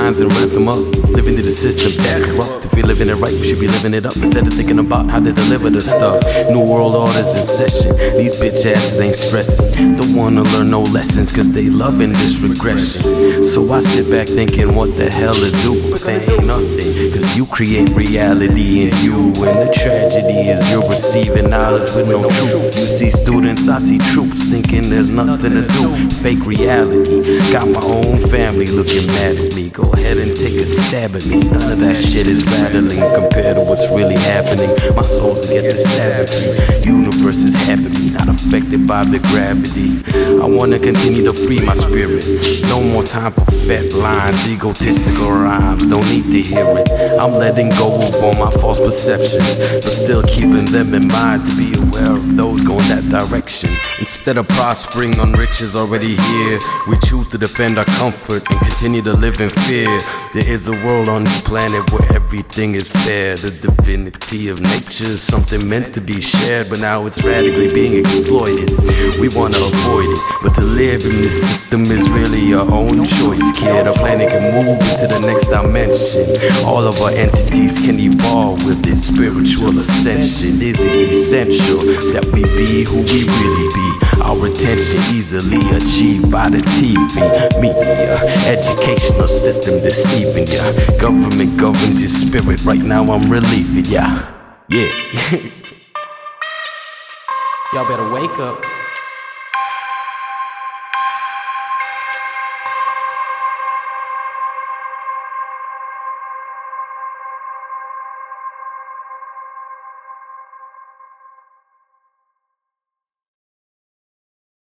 lines and wrap them up. Living in the system that's corrupt. If you're living it right, you should be living it up instead of thinking about how they deliver the stuff. New world orders in session. These bitch asses ain't stressing. Don't wanna learn no lessons cause they loving this regression. So I sit back thinking what the hell to do, but there ain't nothing, cause you create reality in you. And the tragedy is you're receiving knowledge with no truth. You see students, I see troops, thinking there's nothing to do. Fake reality. Got my own family looking mad at me. Go ahead and take a stab at me. None of that shit is rattling compared to what's really happening. My soul's get the savagery. Universe is happy, not affected by the gravity. I wanna continue to free my spirit. No more time for fat lines, egotistical rhymes. Don't need to hear it. I'm letting go of all my false perceptions, but still keeping them in mind to be aware of those going that direction. Instead of prospering on riches already here, we choose to defend our comfort and continue to live in fear. There is a world on this planet where everything is fair. The divinity of nature is something meant to be shared, but now it's radically being exploited. We wanna avoid it, but to live in this system is really your own choice, kid. Our planet can move into the next dimension. All of our entities can evolve with this spiritual ascension. It is essential that we be who we really be. Our attention easily achieved by the TV, media, educational system deceiving ya. Government governs your spirit. Right now I'm relieving ya. Yeah. Y'all better wake up.